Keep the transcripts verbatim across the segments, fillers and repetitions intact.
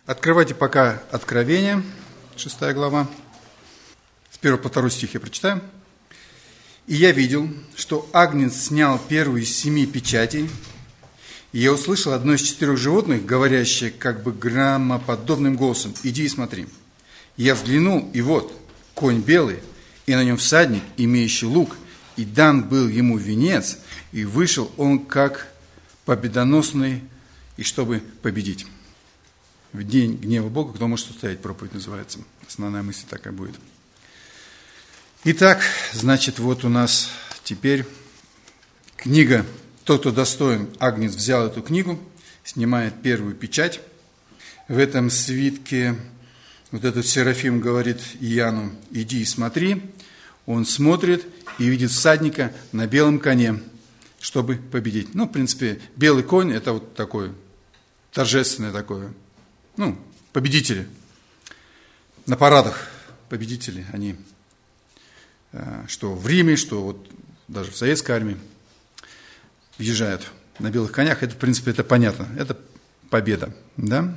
Открывайте пока Откровение, шестая глава. С первого по второй стих я прочитаю. «И я видел, что Агнец снял первую из семи печатей, и я услышал одно из четырех животных, говорящее как бы громоподобным голосом: иди и смотри. И я взглянул, и вот, конь белый, и на нем всадник, имеющий лук, и дан был ему венец, и вышел он как победоносный, и чтобы победить». В день гнева Бога кто может устоять, проповедь называется. Основная мысль такая будет. Итак, значит, вот у нас теперь книга «Тот, кто достоин». Агнец взял эту книгу, снимает первую печать. В этом свитке вот этот Серафим говорит Иоанну: иди и смотри. Он смотрит и видит всадника на белом коне, чтобы победить. Ну, в принципе, белый конь – это вот такое торжественное такое. Ну, победители. На парадах победители, они, что в Риме, что вот даже в советской армии, въезжают на белых конях. Это, в принципе, это понятно. Это победа, да?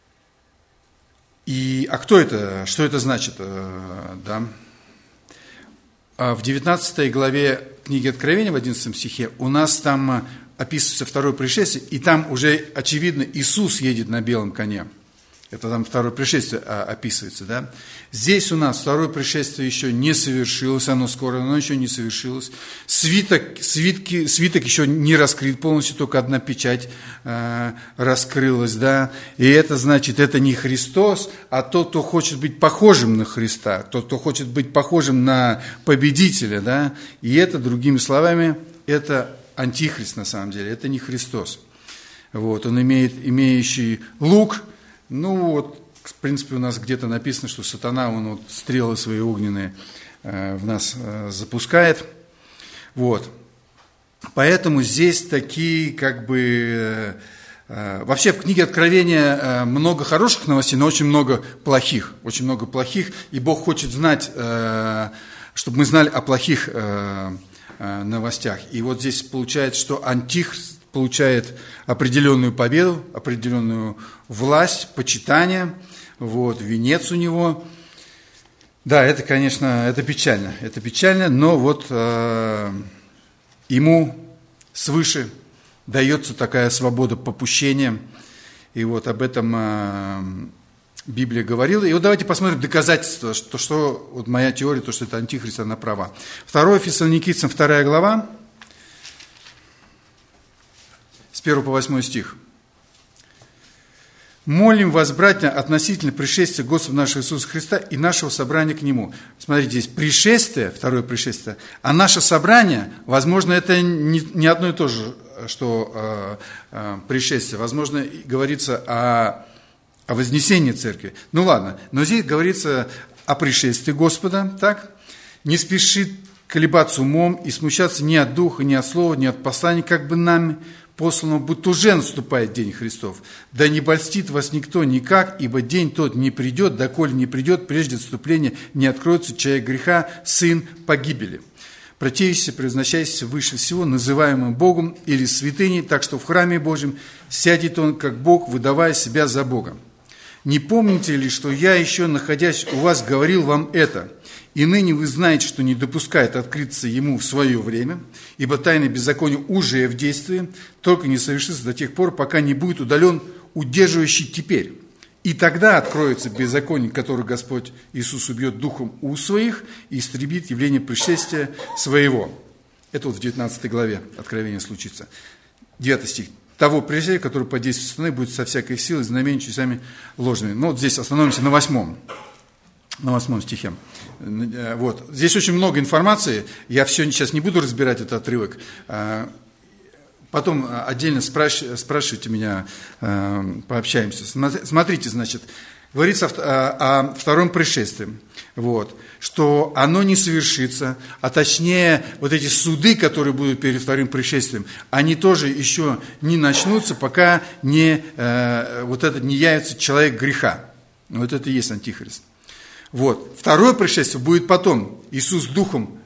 И, а кто это? Что это значит? Да? В девятнадцатой главе книги Откровения, в одиннадцатом стихе, у нас там описывается второе пришествие, и там уже, очевидно, Иисус едет на белом коне. Это там второе пришествие описывается, да? Здесь у нас второе пришествие еще не совершилось, оно скоро, оно еще не совершилось. Свиток, свитки, свиток еще не раскрыт полностью, только одна печать э, раскрылась, да? И это значит, это не Христос, а тот, кто хочет быть похожим на Христа, тот, кто хочет быть похожим на победителя, да? И это, другими словами, это антихрист на самом деле, это не Христос. Вот, он имеет, имеющий лук. Ну, вот, в принципе, у нас где-то написано, что сатана, он вот стрелы свои огненные э, в нас э, запускает. Вот. Поэтому здесь такие, как бы... Э, вообще, в книге Откровения э, много хороших новостей, но очень много плохих. Очень много плохих. И Бог хочет знать, э, чтобы мы знали о плохих э, э, новостях. И вот здесь получается, что антихрист получает определенную победу, определенную власть, почитание, вот, венец у него. Да, это, конечно, это печально, это печально, но вот э, ему свыше дается такая свобода попущения, и вот об этом э, Библия говорила. И вот давайте посмотрим доказательства, что, что вот моя теория, то, что это антихрист, она права. второе Фессалоникийцам, вторая глава, с первого по восьмой стих. «Молим вас, братья, относительно пришествия Господа нашего Иисуса Христа и нашего собрания к Нему». Смотрите, здесь пришествие, второе пришествие, а наше собрание, возможно, это не, не одно и то же, что э, э, пришествие. Возможно, говорится о, о вознесении церкви. Ну ладно, но здесь говорится о пришествии Господа, так? «Не спешит колебаться умом и смущаться ни от духа, ни от слова, ни от послания, как бы нами посланного, будто уже наступает день Христов. Да не польстит вас никто никак, ибо день тот не придет, доколе не придет, прежде отступления не откроется человек греха, сын погибели, противящийся, превозносящийся выше всего, называемым Богом или святыней, так что в храме Божьем сядет он, как Бог, выдавая себя за Бога. Не помните ли, что я еще, находясь у вас, говорил вам это? И ныне вы знаете, что не допускает открыться ему в свое время, ибо тайна беззакония уже в действии, только не совершится до тех пор, пока не будет удален удерживающий теперь. И тогда откроется беззаконие, которое Господь Иисус убьет духом у своих и истребит явление пришествия своего». Это вот в девятнадцатой главе Откровения случится. девятый стих. «Того пришествия, который по действию сатаны будет со всякой силой, знамениями, чудесами ложными». Ну, вот здесь остановимся на восьмом. На восьмом стихе. Вот. Здесь очень много информации. Я все сейчас не буду разбирать этот отрывок. Потом отдельно спраш... спрашивайте меня, пообщаемся. Смотрите, значит, говорится о втором пришествии. Вот. Что оно не совершится, а точнее, вот эти суды, которые будут перед вторым пришествием, они тоже еще не начнутся, пока не, вот этот не явится человек греха. Вот это и есть антихрист. Вот. Второе пришествие будет потом. Иисус духом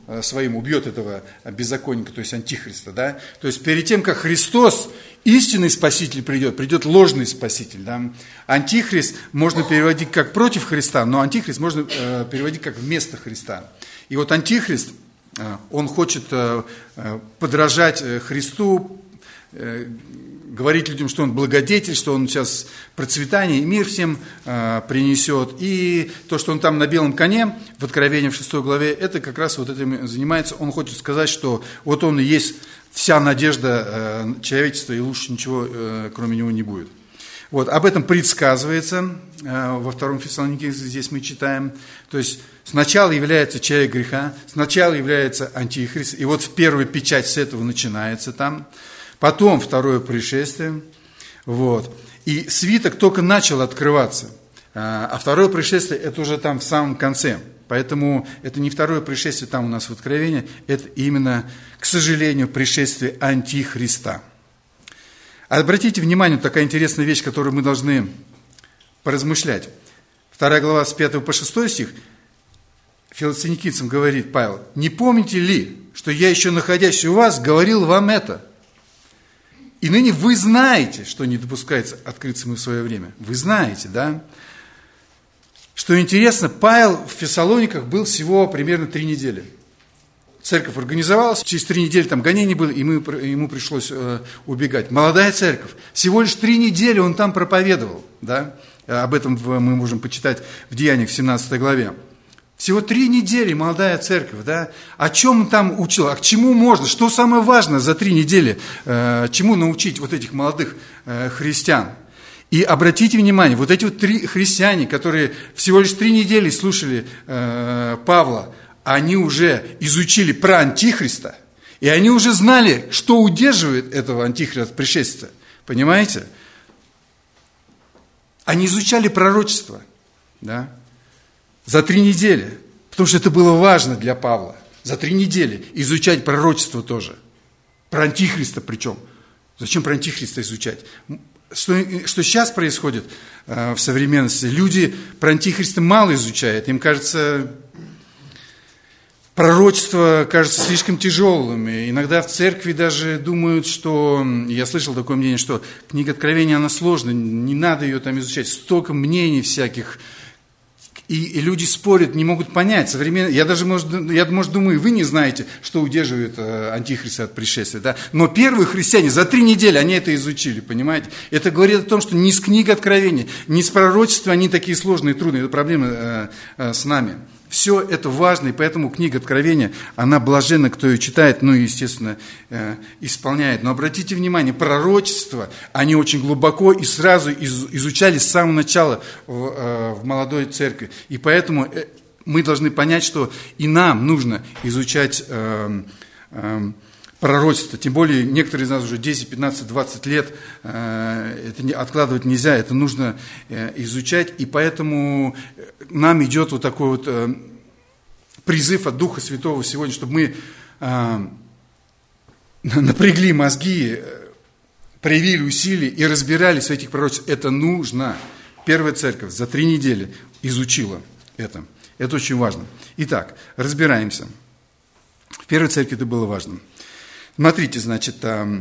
своим убьет этого беззаконника, то есть антихриста, да? То есть перед тем, как Христос, истинный Спаситель придет, придет ложный Спаситель, да? Антихрист можно переводить как против Христа, но антихрист можно э, переводить как вместо Христа. И вот антихрист, э, он хочет э, подражать Христу, э, говорить людям, что он благодетель, что он сейчас процветание и мир всем э, принесет. И то, что он там на белом коне, в Откровении в шестой главе, это как раз вот этим занимается. Он хочет сказать, что вот он и есть вся надежда э, человечества, и лучше ничего э, кроме него не будет. Вот, об этом предсказывается э, во втором Фессалоникийцам, здесь мы читаем. То есть сначала является человек греха, сначала является антихрист, и вот первая печать с этого начинается там. Потом второе пришествие, вот, и свиток только начал открываться, а второе пришествие это уже там в самом конце, поэтому это не второе пришествие там у нас в Откровении, это именно, к сожалению, пришествие антихриста. Обратите внимание, такая интересная вещь, которую мы должны поразмышлять. Вторая глава с пятого по шестой стих, Фессалоникийцам говорит Павел: «Не помните ли, что я еще находясь у вас, говорил вам это? И ныне вы знаете, что не допускается открыться мы в свое время». Вы знаете, да? Что интересно, Павел в Фессалониках был всего примерно три недели. Церковь организовалась, через три недели там гонений было, и мы, ему пришлось э, убегать. Молодая церковь. Всего лишь три недели он там проповедовал. Да? Об этом мы можем почитать в Деяниях в семнадцатой главе. Всего три недели молодая церковь, да? О чем он там учил, а к чему можно, что самое важное за три недели, э, чему научить вот этих молодых э, христиан. И обратите внимание, вот эти вот три христиане, которые всего лишь три недели слушали э, Павла, они уже изучили про антихриста, и они уже знали, что удерживает этого антихриста от пришествия. Понимаете? Они изучали пророчество, да? За три недели, потому что это было важно для Павла. За три недели изучать пророчество тоже. Про антихриста причем. Зачем про антихриста изучать? Что, что сейчас происходит э, в современности? Люди про антихриста мало изучают. Им кажется, пророчество кажется слишком тяжелым. И иногда в церкви даже думают, что... Я слышал такое мнение, что книга Откровения, она сложная, не надо ее там изучать. Столько мнений всяких... И, и люди спорят, не могут понять. Современ... Я даже, может, я, может, думаю, вы не знаете, что удерживает э, антихриста от пришествия. Да? Но первые христиане за три недели, они это изучили, понимаете? Это говорит о том, что не с книги Откровения, не с пророчества они такие сложные и трудные. Это проблема э, э, с нами. Все это важно, и поэтому книга Откровения, она блаженна, кто ее читает, ну и, естественно, э, исполняет. Но обратите внимание, пророчества, они очень глубоко и сразу из, изучали с самого начала в, э, в молодой церкви. И поэтому э, мы должны понять, что и нам нужно изучать э, э, пророчество. Тем более, некоторые из нас уже десять, пятнадцать, двадцать лет, э, это не, откладывать нельзя, это нужно э, изучать. И поэтому нам идет вот такой вот э, призыв от Духа Святого сегодня, чтобы мы э, напрягли мозги, проявили усилия и разбирались в этих пророчествах. Это нужно. Первая церковь за три недели изучила это. Это очень важно. Итак, разбираемся. В первой церкви это было важно. Смотрите, значит, а,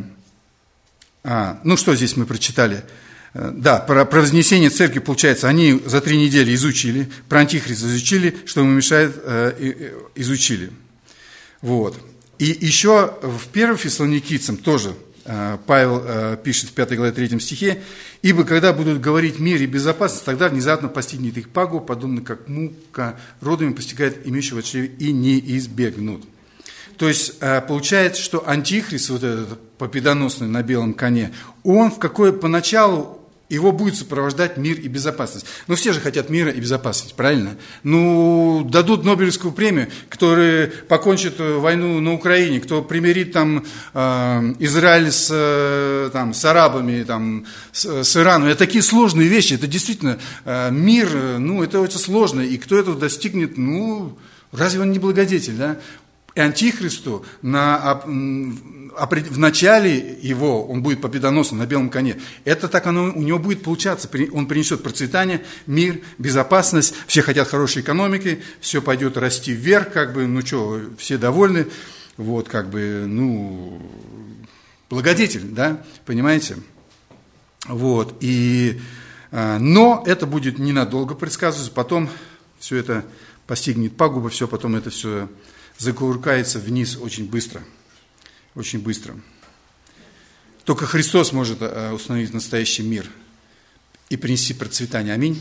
а, ну что здесь мы прочитали? Да, про, про вознесение церкви, получается, они за три недели изучили, про антихриста изучили, что ему мешает, э, изучили. Вот. И еще в первом Фессалоникийцам тоже э, Павел э, пишет в пятой главе третьем стихе: «Ибо когда будут говорить мир и безопасность, тогда внезапно постигнет их пагуб, подобно как мука родами постигает имеющего в чреве, и не избегнут». То есть получается, что антихрист, вот этот победоносный на белом коне, он в какое поначалу его будет сопровождать мир и безопасность. Ну, все же хотят мира и безопасности, правильно? Ну, дадут Нобелевскую премию, которые покончат войну на Украине, кто примирит там э, Израиль с, там, с арабами, там, с, с Ираном. Это такие сложные вещи, это действительно э, мир, ну, это очень сложно. И кто этого достигнет, ну, разве он не благодетель, да? И антихристу на, в начале его он будет победоносным на белом коне. Это так оно у него будет получаться. Он принесет процветание, мир, безопасность. Все хотят хорошей экономики, все пойдет расти вверх, как бы, ну что, все довольны. Вот, как бы, ну, благодетель, да, понимаете? Вот, и, но это будет ненадолго предсказываться, потом все это постигнет пагуба, все, потом это все закувыркается вниз очень быстро. Очень быстро. Только Христос может установить настоящий мир и принести процветание. Аминь.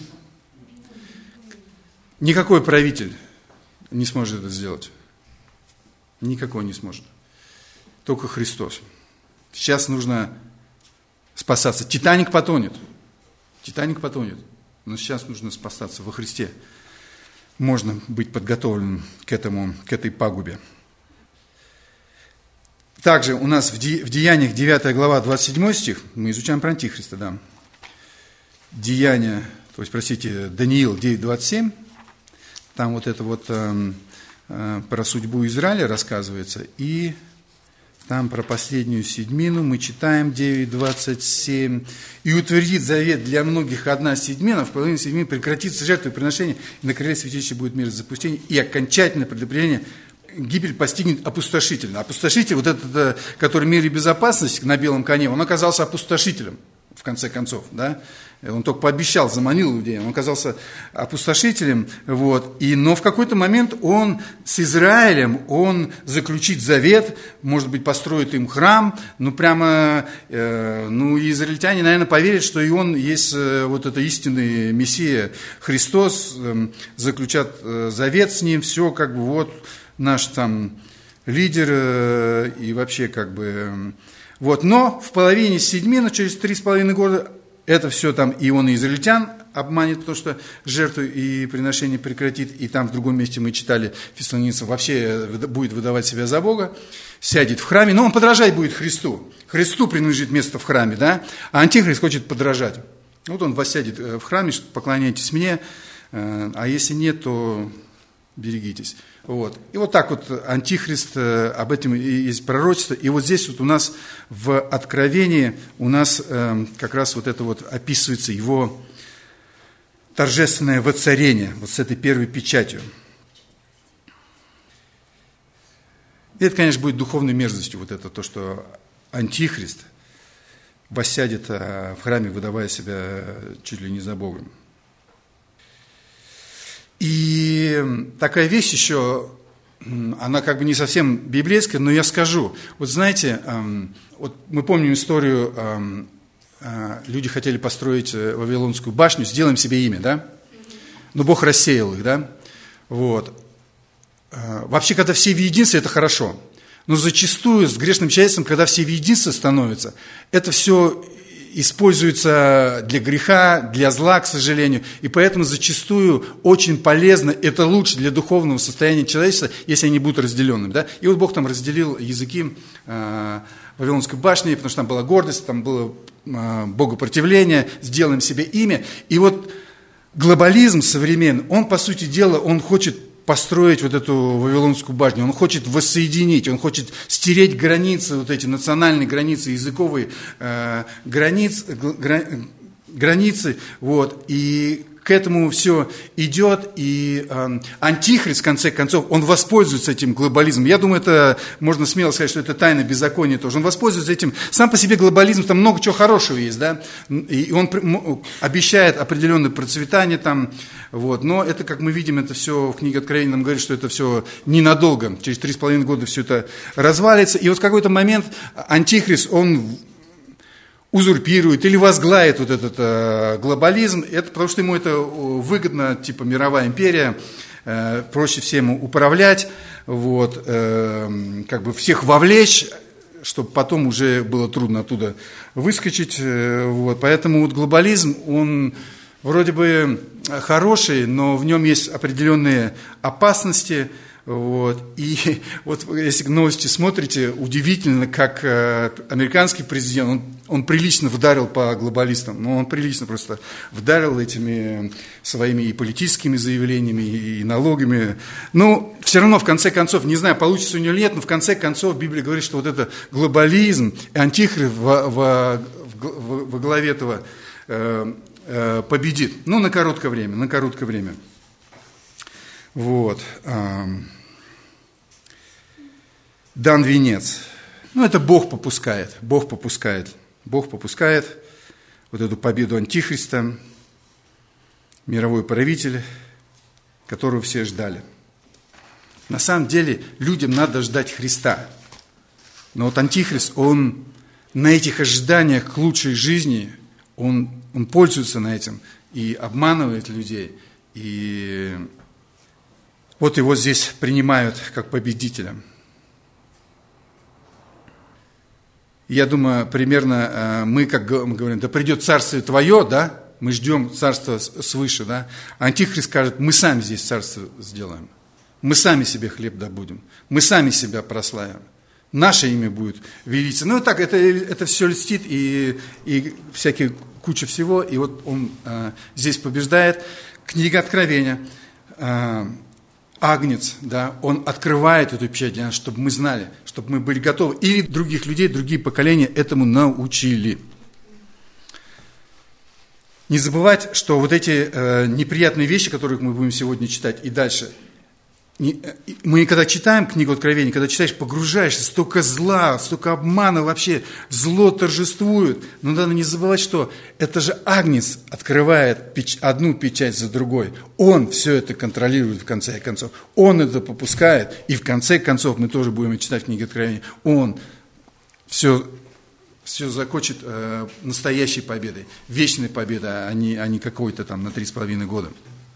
Никакой правитель не сможет это сделать. Никакой не сможет. Только Христос. Сейчас нужно спасаться. Титаник потонет. Титаник потонет. Но сейчас нужно спасаться во Христе. Можно быть подготовленным к этому, к этой пагубе. Также у нас в Деяниях девятая глава, двадцать седьмой стих, мы изучаем про Антихриста, да. Деяния, то есть, простите, Даниил девять двадцать семь, там вот это вот э, э, про судьбу Израиля рассказывается, и там про последнюю седьмину мы читаем девять двадцать семь. «И утвердит завет для многих одна седьмина, в половине седьмины прекратится жертвоприношение, и на крыле святилища будет мир запустения, и окончательное предопределение гибель постигнет опустошительно». Опустошитель, вот этот, который мир и безопасность на белом коне, он оказался опустошителем, в конце концов, да. Он только пообещал, заманил людей, он оказался опустошителем, вот. И, но в какой-то момент он с Израилем, он заключит завет, может быть, построит им храм, ну, прямо, э, ну, и израильтяне, наверное, поверят, что и он есть э, вот это истинный Мессия, Христос, э, заключат э, завет с ним, все, как бы, вот, наш там лидер э, и вообще, как бы, э, вот. Но в половине седьмины, через три с половиной года, это все там и он, и израильтян обманет, то, что жертву и приношение прекратит. И там в другом месте мы читали, Фессалоникийцам вообще будет выдавать себя за Бога, сядет в храме, но он подражать будет Христу. Христу принадлежит место в храме, да, а Антихрист хочет подражать. Вот он воссядет в храме, что поклоняйтесь мне, а если нет, то берегитесь. Вот. И вот так вот Антихрист, об этом есть пророчество. И вот здесь вот у нас в Откровении у нас э, как раз вот это вот описывается его торжественное воцарение, вот с этой первой печатью. И это, конечно, будет духовной мерзостью, вот это то, что Антихрист воссядет в храме, выдавая себя чуть ли не за Богом. И такая вещь еще, она как бы не совсем библейская, но я скажу. Вот знаете, вот мы помним историю, люди хотели построить Вавилонскую башню, сделаем себе имя, да? Но Бог рассеял их, да? Вот. Вообще, когда все в единстве, это хорошо. Но зачастую с грешным человечеством, когда все в единстве становятся, это все используется для греха, для зла, к сожалению. И поэтому зачастую очень полезно, это лучше для духовного состояния человечества, если они будут разделенными. Да? И вот Бог там разделил языки э, Вавилонской башни, потому что там была гордость, там было э, богопротивление, сделаем себе имя. И вот глобализм современный, он, по сути дела, он хочет построить вот эту Вавилонскую башню, он хочет воссоединить, он хочет стереть границы, вот эти национальные границы, языковые э, границ, гра, границы, вот, и к этому все идет, и э, Антихрист, в конце концов, он воспользуется этим глобализмом. Я думаю, это можно смело сказать, что это тайна беззакония тоже. Он воспользуется этим. Сам по себе глобализм, там много чего хорошего есть, да, и он обещает определенное процветание там, вот. Но это, как мы видим, это все в книге Откровения нам говорит, что это все ненадолго. Через три с половиной года все это развалится. И вот в какой-то момент Антихрист, он узурпирует или возглавит вот этот э, глобализм, это потому что ему это выгодно, типа мировая империя, э, проще всем управлять, вот, э, как бы всех вовлечь, чтобы потом уже было трудно оттуда выскочить, э, вот, поэтому вот глобализм, он вроде бы хороший, но в нем есть определенные опасности, Вот. И вот если новости смотрите, удивительно, как американский президент, он, он прилично вдарил по глобалистам, ну, он прилично просто вдарил этими своими и политическими заявлениями, и налогами. Ну, все равно, в конце концов, не знаю, получится у него или нет, но в конце концов Библия говорит, что вот это глобализм, антихрист во, во, во, во главе этого э, э, победит. Ну, на короткое время, на короткое время. Вот. Дан венец. Ну, это Бог попускает. Бог попускает. Бог попускает вот эту победу антихриста, мировой правитель, которого все ждали. На самом деле, людям надо ждать Христа. Но вот антихрист, он на этих ожиданиях к лучшей жизни, он, он пользуется на этом и обманывает людей, и вот его здесь принимают как победителя. Я думаю, примерно мы, как мы говорим, да придет царствие твое, да, мы ждем царства свыше, да. Антихрист скажет, мы сами здесь царство сделаем, мы сами себе хлеб добудем, мы сами себя прославим, наше имя будет велиться. Ну, так, это, это все льстит и, и всякие куча всего, и вот он а, здесь побеждает. Книга Откровения, а, Агнец, да, он открывает эту печать, чтобы мы знали, чтобы мы были готовы. Или других людей, другие поколения этому научили. Не забывать, что вот эти э, неприятные вещи, которых мы будем сегодня читать и дальше, не, э, мы когда читаем книгу Откровения, когда читаешь, погружаешься, столько зла, столько обмана, вообще зло торжествует. Но надо не забывать, что это же Агнец открывает печ- одну печать за другой. Он все это контролирует в конце концов. Он это попускает. И в конце концов, мы тоже будем читать книгу Откровения, он все... все закончит э, настоящей победой, вечной победой, а не, а не какой-то там на три с половиной года.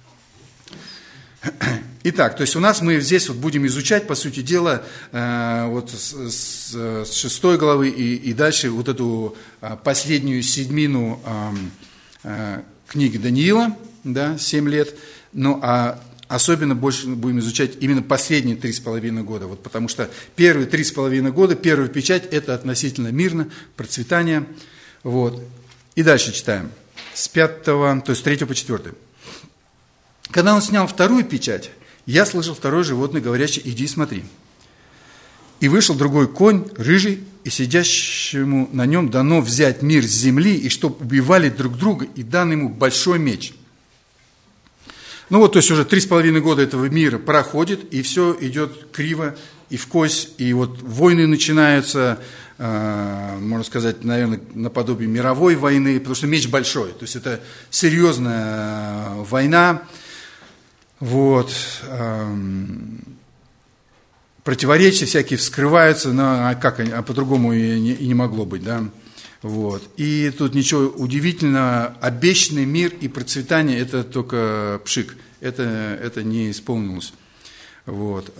Итак, то есть у нас мы здесь вот будем изучать, по сути дела, э, вот с, с, с шестой главы и, и дальше вот эту э, последнюю седьмину э, э, книги Даниила, да, семь лет, ну а особенно больше будем изучать именно последние три с половиной года, вот потому что первые три с половиной года, первая печать – это относительно мирно, процветание. Вот. И дальше читаем, с пятого, то есть с третьего по четвёртый. Когда он снял вторую печать, я слышал второе животное, говорящее: «Иди и смотри». И вышел другой конь, рыжий, и сидящему на нем дано взять мир с земли, и чтоб убивали друг друга, и дан ему большой меч. Ну вот, то есть уже три с половиной года этого мира проходит, и все идет криво и вкось, и вот войны начинаются, э, можно сказать, наверное, наподобие мировой войны, потому что меч большой, то есть это серьезная война, вот, э, противоречия всякие вскрываются, но а как, а по-другому и не, и не могло быть, да. Вот. И тут ничего удивительного, обещанный мир и процветание – это только пшик, это, это не исполнилось. Вот.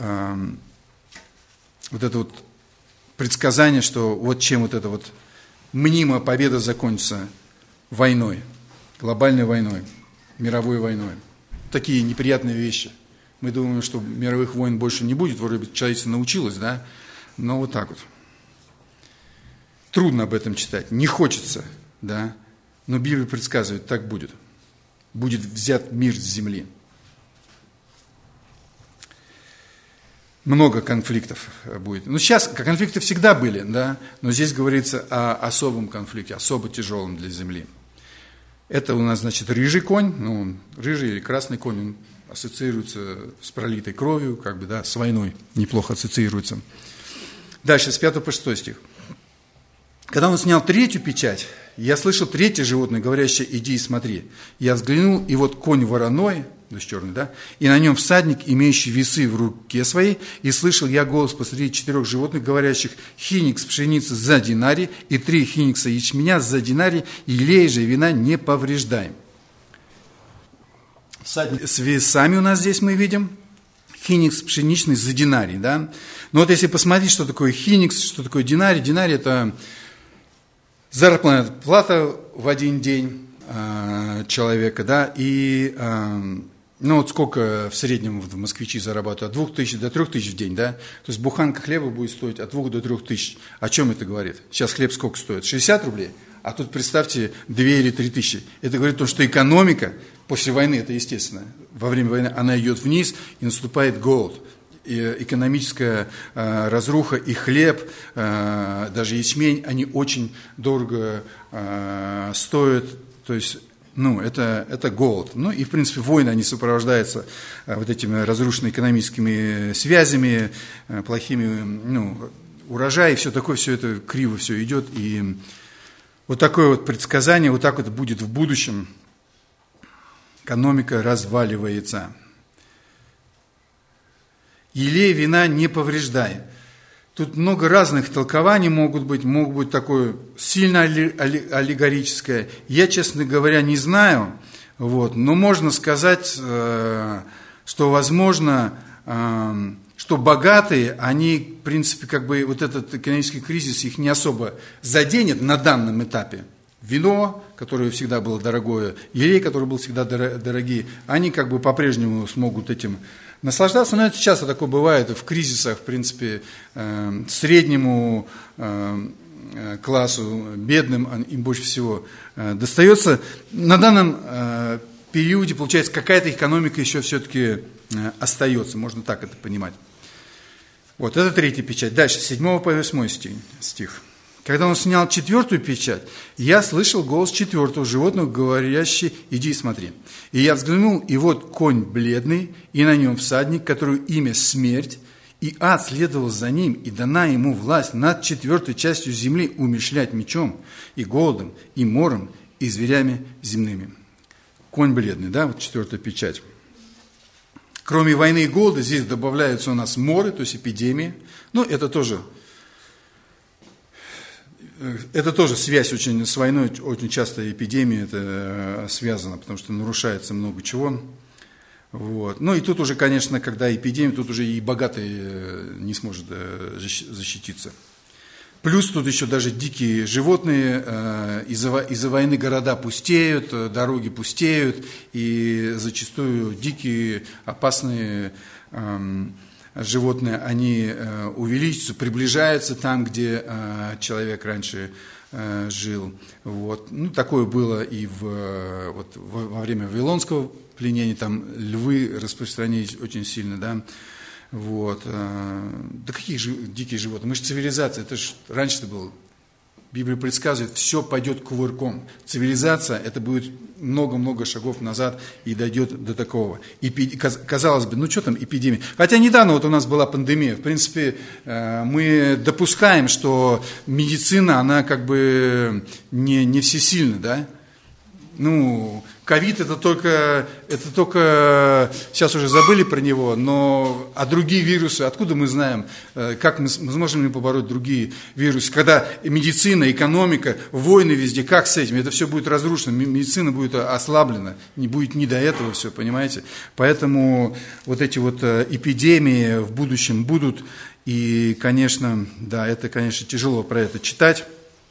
Вот это вот предсказание, что вот чем вот эта вот мнимая победа закончится войной, глобальной войной, мировой войной. Такие неприятные вещи. Мы думаем, что мировых войн больше не будет, вроде бы человечество научилось, да, но вот так вот. Трудно об этом читать, не хочется, да, но Библия предсказывает, так будет. Будет взят мир с земли. Много конфликтов будет. Ну, сейчас конфликты всегда были, да, но здесь говорится о особом конфликте, особо тяжелом для земли. Это у нас, значит, рыжий конь, ну, он, рыжий или красный конь, он ассоциируется с пролитой кровью, как бы, да, с войной неплохо ассоциируется. Дальше, с пятого по шестой стих. Когда он снял третью печать, я слышал третье животное, говорящее: «Иди и смотри». Я взглянул, и вот конь вороной, то есть черный, да, и на нем всадник, имеющий весы в руке своей, и слышал я голос посреди четырех животных, говорящих: «Хиникс пшеницы за динарий, и три хиникса ячменя за динарий, и лей же вина не повреждай». Всадник с весами у нас здесь мы видим. Хиникс пшеничный за динарий, да. Но вот если посмотреть, что такое хиникс, что такое динарий, динарий – это заработная плата в один день э, человека, да, и э, ну вот сколько в среднем в москвичи зарабатывают? От двух тысяч до трех тысяч в день, да? То есть буханка хлеба будет стоить от двух до трех тысяч. О чем это говорит? Сейчас хлеб сколько стоит? шестьдесят рублей? А тут представьте две или три тысячи. Это говорит о том, что экономика после войны, это естественно, во время войны она идет вниз и наступает голод. И экономическая э, разруха и хлеб, э, даже ячмень, они очень дорого э, стоят. То есть, ну, это, это голод. Ну, и, в принципе, войны, они сопровождаются э, вот этими разрушенными экономическими связями, э, плохими, ну, урожаи, все такое, все это криво все идет. И вот такое вот предсказание, вот так вот будет в будущем. Экономика разваливается. Елей вина не повреждай. Тут много разных толкований могут быть, могут быть такое сильно аллегорическое. Я, честно говоря, не знаю, вот, но можно сказать, что, возможно, что богатые, они, в принципе, как бы вот этот экономический кризис их не особо заденет на данном этапе. Вино, которое всегда было дорогое, елей, который был всегда дорогие, они как бы по-прежнему смогут этим наслаждаться. Но это часто такое бывает в кризисах, в принципе, э, среднему э, классу, бедным им больше всего э, достается. На данном э, периоде, получается, какая-то экономика еще все-таки э, остается, можно так это понимать. Вот, это третья печать. Дальше, с седьмого по восьмой стих. Когда он снял четвертую печать, я слышал голос четвертого животного, говорящий: «Иди и смотри». И я взглянул, и вот конь бледный, и на нем всадник, которого имя Смерть, и ад следовал за ним, и дана ему власть над четвертой частью земли умерщвлять мечом, и голодом, и мором, и зверями земными. Конь бледный, да, вот четвертая печать. Кроме войны и голода, здесь добавляются у нас моры, то есть эпидемии. Ну, это тоже... Это тоже связь очень с войной, очень часто эпидемия это связана, потому что нарушается много чего. Вот. Ну и тут уже, конечно, когда эпидемия, тут уже и богатый не сможет защититься. Плюс тут еще даже дикие животные, из-за, из-за войны города пустеют, дороги пустеют, и зачастую дикие, опасные животные, они увеличиваются, приближаются там, где человек раньше жил. Вот. Ну, такое было и в, вот, во время Вавилонского пленения, там львы распространились очень сильно, да. Вот. Да какие же дикие животные? Мы же цивилизация, это же раньше-то было. Библия предсказывает, все пойдет кувырком. Цивилизация, это будет много-много шагов назад и дойдет до такого. И, казалось бы, ну что там эпидемия? Хотя недавно вот у нас была пандемия. В принципе, мы допускаем, что медицина, она как бы не, не всесильна, да? Ну, ковид это только, это только, сейчас уже забыли про него, но, а другие вирусы, откуда мы знаем, как мы сможем ли побороть другие вирусы, когда медицина, экономика, войны везде, как с этим, это все будет разрушено, медицина будет ослаблена, не будет ни до этого все, понимаете, поэтому вот эти вот эпидемии в будущем будут, и, конечно, да, это, конечно, тяжело про это читать.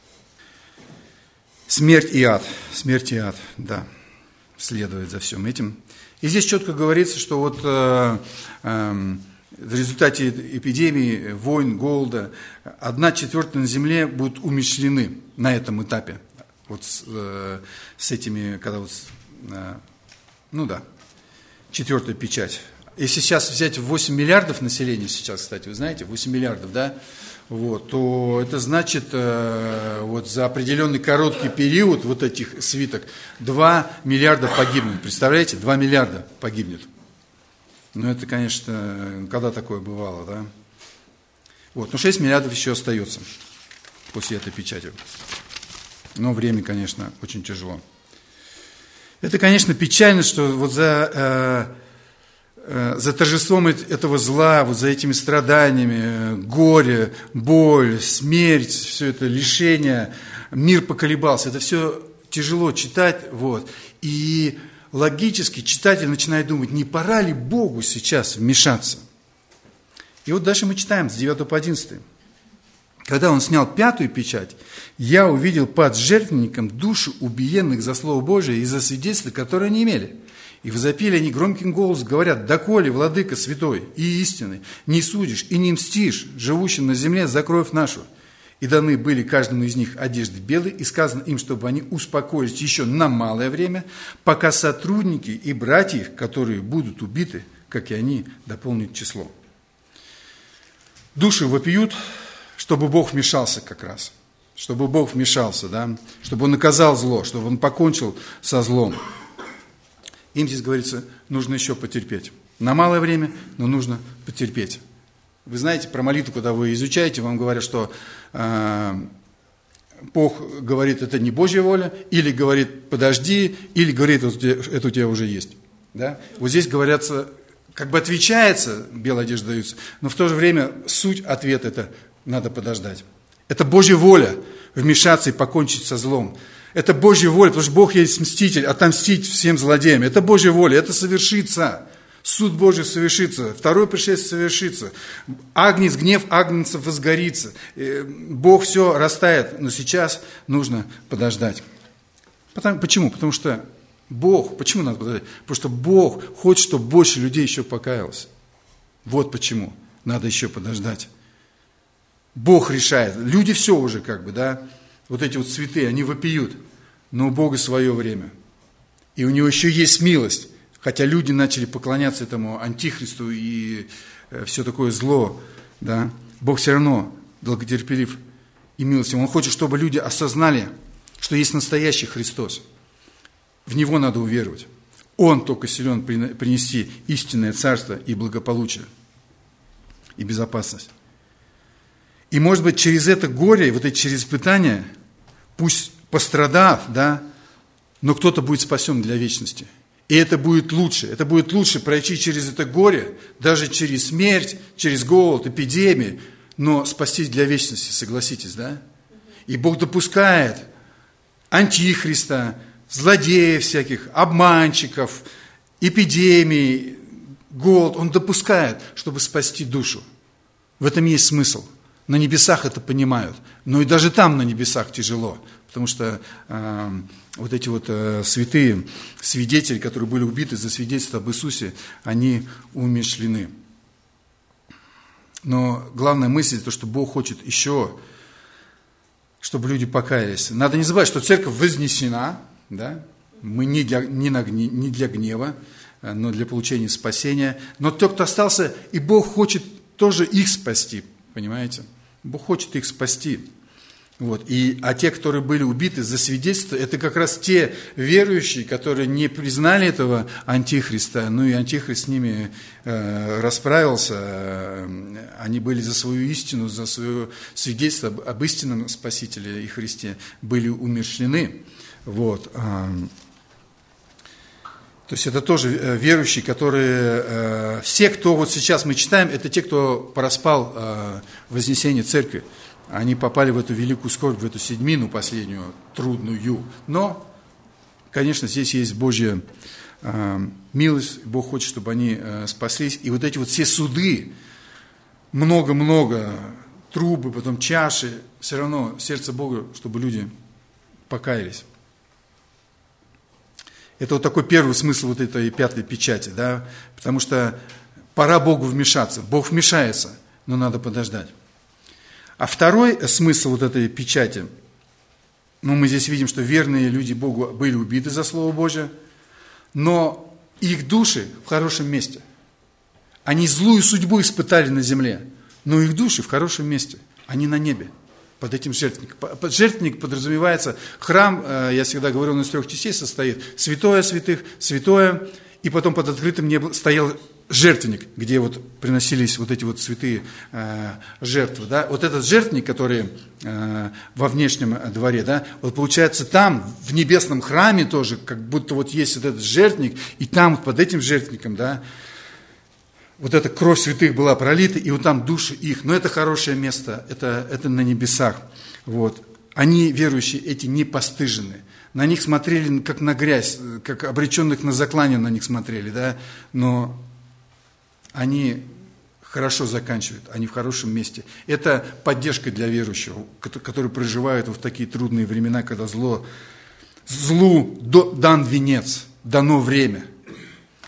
Смерть и ад, смерть и ад, да, следует за всем этим. И здесь четко говорится, что вот э, э, в результате эпидемии, войн, голода, одна четвертая на земле будут умерщвлены на этом этапе. Вот с, э, с этими, когда вот, э, ну да, четвертая печать. Если сейчас взять восемь миллиардов населения сейчас, кстати, вы знаете, восемь миллиардов, да, вот, то это значит, э, вот за определенный короткий период вот этих свиток два миллиарда погибнут. Представляете, два миллиарда погибнет. Ну, это, конечно, когда такое бывало, да? Вот, но шесть миллиардов еще остается после этой печати. Но время, конечно, очень тяжело. Это, конечно, печально, что вот за... Э, за торжеством этого зла, вот за этими страданиями, горе, боль, смерть, все это лишение, мир поколебался. Это все тяжело читать. Вот. И логически читатель начинает думать, не пора ли Богу сейчас вмешаться? И вот дальше мы читаем с девятого по одиннадцатый. Когда он снял пятую печать, я увидел под жертвенником души убиенных за Слово Божие и за свидетельство, которое они имели. И возопили они громким голосом, говорят: «Доколе, владыка святой и истинный, не судишь и не мстишь живущим на земле за кровь нашу?» И даны были каждому из них одежды белые, и сказано им, чтобы они успокоились еще на малое время, пока сотрудники и братья их, которые будут убиты, как и они, дополнят число. Души вопиют, чтобы Бог вмешался как раз. Чтобы Бог вмешался, да? Чтобы Он наказал зло, чтобы Он покончил со злом. Им здесь говорится, нужно еще потерпеть. На малое время, но нужно потерпеть. Вы знаете про молитву, когда вы изучаете, вам говорят, что э, Бог говорит, это не Божья воля, или говорит, подожди, или говорит, вот это у тебя уже есть. Да? Вот здесь говорятся, как бы отвечается, белая одежда даются, но в то же время суть ответа – это надо подождать. Это Божья воля вмешаться и покончить со злом. Это Божья воля, потому что Бог есть мститель, отомстить всем злодеям. Это Божья воля, это совершится. Суд Божий совершится, второе пришествие совершится. Агнец, гнев агнцев возгорится. Бог все растает, но сейчас нужно подождать. Потому, почему? Потому что Бог, почему надо подождать? Потому что Бог хочет, чтобы больше людей еще покаялось. Вот почему надо еще подождать. Бог решает. Люди все уже как бы, да, вот эти вот святые, они вопиют, но у Бога свое время. И у Него еще есть милость. Хотя люди начали поклоняться этому антихристу и все такое зло, да, Бог все равно долготерпелив и милостив. Он хочет, чтобы люди осознали, что есть настоящий Христос. В Него надо уверовать. Он только силен принести истинное царство и благополучие, и безопасность. И, может быть, через это горе, вот эти через испытания, пусть пострадав, да, но кто-то будет спасен для вечности. И это будет лучше. Это будет лучше пройти через это горе, даже через смерть, через голод, эпидемии, но спастись для вечности, согласитесь, да? И Бог допускает антихриста, злодеев всяких, обманщиков, эпидемий, голод. Он допускает, чтобы спасти душу. В этом есть смысл. На небесах это понимают, но и даже там на небесах тяжело, потому что э, вот эти вот э, святые свидетели, которые были убиты за свидетельство об Иисусе, они умерщвлены. Но главная мысль, то, что Бог хочет еще, чтобы люди покаялись. Надо не забывать, что церковь вознесена, да? Мы не для, не, на, не для гнева, но для получения спасения. Но тот, кто остался, и Бог хочет тоже их спасти, понимаете? Бог хочет их спасти. Вот. И, а те, которые были убиты за свидетельство, это как раз те верующие, которые не признали этого антихриста, ну и антихрист с ними э, расправился, э, они были за свою истину, за свое свидетельство об, об истинном Спасителе и Христе, были умерщвлены. Вот. То есть это тоже верующие, которые, э, все, кто вот сейчас мы читаем, это те, кто проспал э, вознесение церкви. Они попали в эту великую скорбь, в эту седьмину последнюю, трудную. Но, конечно, здесь есть Божья э, милость, Бог хочет, чтобы они э, спаслись. И вот эти вот все суды, много-много, трубы, потом чаши, все равно сердце Бога, чтобы люди покаялись. Это вот такой первый смысл вот этой пятой печати, да, потому что пора Богу вмешаться. Бог вмешается, но надо подождать. А второй смысл вот этой печати, ну, мы здесь видим, что верные люди Богу были убиты за Слово Божие, но их души в хорошем месте. Они злую судьбу испытали на земле, но их души в хорошем месте, они на небе. Под этим жертвенником. Под жертвенник подразумевается храм, я всегда говорю, он из трех частей состоит. Святое святых, святое, и потом под открытым небом стоял жертвенник, где вот приносились вот эти вот святые э, жертвы. Да? Вот этот жертвенник, который э, во внешнем дворе, да, вот получается там, в небесном храме тоже, как будто вот есть вот этот жертвенник, и там под этим жертвенником, да, вот эта кровь святых была пролита, и вот там души их. Но это хорошее место, это, это на небесах. Вот. Они, верующие, эти не постыжены. На них смотрели как на грязь, как обреченных на заклание на них смотрели, да? Но они хорошо заканчивают, они в хорошем месте. Это поддержка для верующего, который проживает в такие трудные времена, когда зло, злу дан венец, дано время.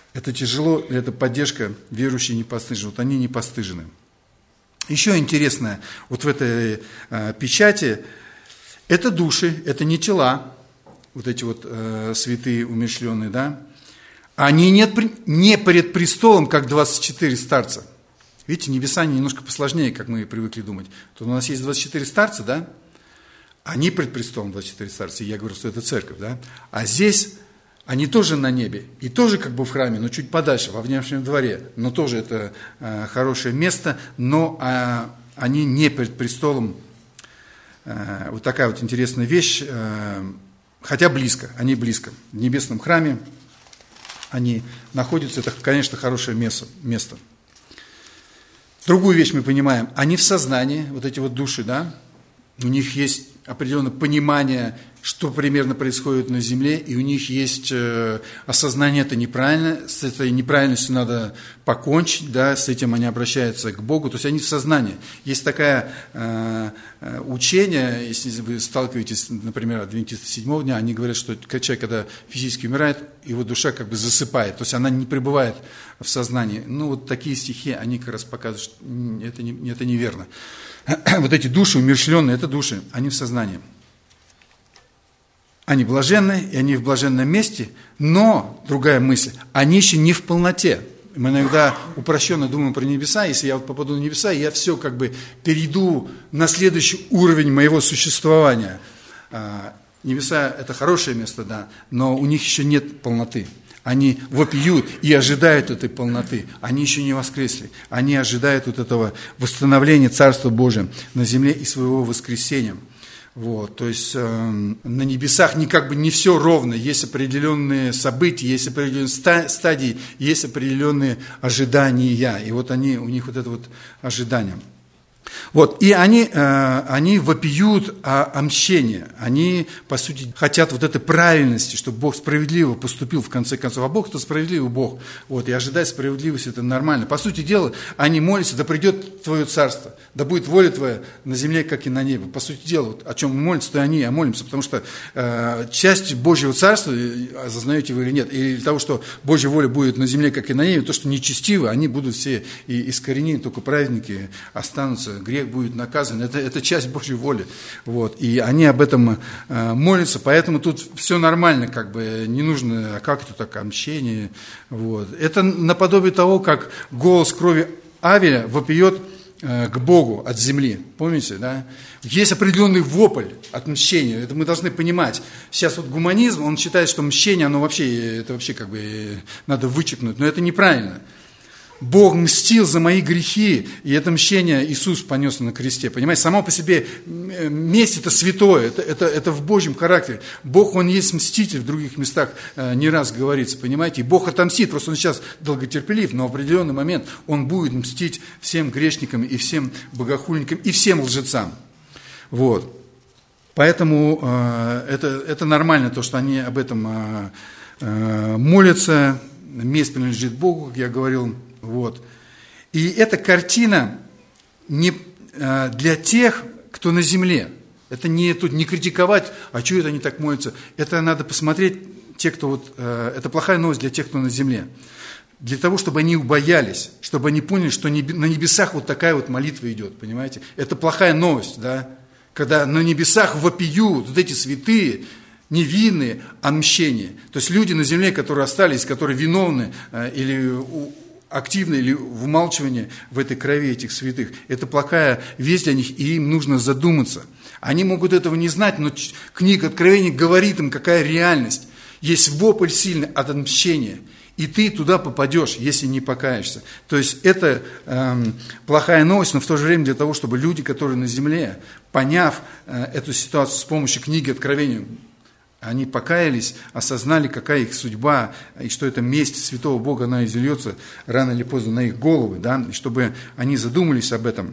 Это тяжело, это поддержка, верующие не постыжены. Вот они не постыжены. Еще интересное, вот в этой э, печати, это души, это не тела, вот эти вот э, святые умерщвленные, да, они не, не перед престолом, как двадцать четыре старца. Видите, небеса немножко посложнее, как мы привыкли думать. Тут у нас есть двадцать четыре старца, да, они пред престолом двадцать четыре старца, и я говорю, что это церковь, да, а здесь они тоже на небе, и тоже как бы в храме, но чуть подальше, во внешнем дворе, но тоже это э, хорошее место, но э, они не перед престолом. Э, вот такая вот интересная вещь, э, хотя близко, они близко, в небесном храме они находятся, это, конечно, хорошее место. место. Другую вещь мы понимаем, они в сознании, вот эти вот души, да, у них есть определенное понимание, что примерно происходит на земле, и у них есть э, осознание, это неправильно, с этой неправильностью надо покончить, да, с этим они обращаются к Богу, то есть они в сознании. Есть такое э, учение, если вы сталкиваетесь, например, адвентисты седьмого дня, они говорят, что человек, когда физически умирает, его душа как бы засыпает, то есть она не пребывает в сознании. Ну, вот такие стихи, они как раз показывают, что это, не, это неверно. Вот эти души умерщвленные, это души, они в сознании. Они блаженны, и они в блаженном месте, но, другая мысль, они еще не в полноте. Мы иногда упрощенно думаем про небеса, если я вот попаду на небеса, я все как бы перейду на следующий уровень моего существования. Небеса – это хорошее место, да, но у них еще нет полноты. Они вопиют и ожидают этой полноты. Они еще не воскресли. Они ожидают вот этого восстановления Царства Божия на земле и своего воскресения. Вот, то есть э, на небесах не как бы не все ровно. Есть определенные события, есть определенные стадии, есть определенные ожидания. И вот они, у них вот это вот ожидание. Вот, и они, э, они вопиют о, о мщении, они, по сути, хотят вот этой правильности, чтобы Бог справедливо поступил в конце концов, а Бог – это справедливый Бог, вот, и ожидать справедливости – это нормально. По сути дела, они молятся, да придет Твое царство, да будет воля Твоя на земле, как и на небе. По сути дела, вот, о чем мы молимся, то они, а молимся, потому что э, часть Божьего царства, осознаете вы или нет, и для того, что Божья воля будет на земле, как и на небе, то, что нечестивы, они будут все и искоренены, только праведники останутся, грех будет наказан, это, это часть Божьей воли, вот, и они об этом э, молятся, поэтому тут все нормально, как бы, не нужно, а как это так, мщение, вот, это наподобие того, как голос крови Авеля вопиет э, к Богу от земли, помните, да, есть определенный вопль от мщения, это мы должны понимать, сейчас вот гуманизм, он считает, что мщение, оно вообще, это вообще как бы надо вычеркнуть, но это неправильно. Бог мстил за мои грехи, и это мщение Иисус понес на кресте. Понимаете, само по себе месть это святое, это, это, это в Божьем характере. Бог, Он есть мститель, в других местах э, не раз говорится, понимаете. И Бог отомстит, просто Он сейчас долготерпелив, но в определенный момент Он будет мстить всем грешникам, и всем богохульникам, и всем лжецам. Вот. Поэтому э, это, это нормально, то, что они об этом э, э, молятся. Месть принадлежит Богу, как я говорил. Вот. И эта картина не для тех, кто на земле. Это не, тут не критиковать, а что это они так молятся. Это надо посмотреть, те, кто вот, это плохая новость для тех, кто на земле. Для того, чтобы они убоялись, чтобы они поняли, что на небесах вот такая вот молитва идет, понимаете. Это плохая новость, да. Когда на небесах вопиют вот эти святые, невинные о мщении. То есть люди на земле, которые остались, которые виновны или активно или в умалчивании в этой крови этих святых. Это плохая весть для них, и им нужно задуматься. Они могут этого не знать, но книга Откровения говорит им, какая реальность. Есть вопль сильный от отмщения, и ты туда попадешь, если не покаешься. То есть это э, плохая новость, но в то же время для того, чтобы люди, которые на земле, поняв э, эту ситуацию с помощью книги Откровения, они покаялись, осознали, какая их судьба, и что эта месть святого Бога, она изольется рано или поздно на их головы, да, и чтобы они задумались об этом,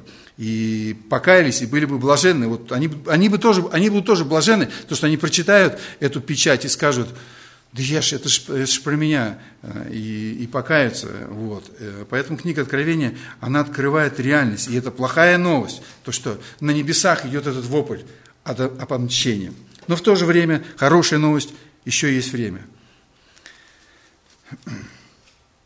и покаялись, и были бы блаженны. Вот они, они, бы тоже, они будут тоже блаженны, потому что они прочитают эту печать и скажут, да я ж, это ж, это ж про меня, и, и покаются. Вот. Поэтому книга Откровения, она открывает реальность, и это плохая новость, то, что на небесах идет этот вопль об отмщении. Но в то же время, хорошая новость, еще есть время.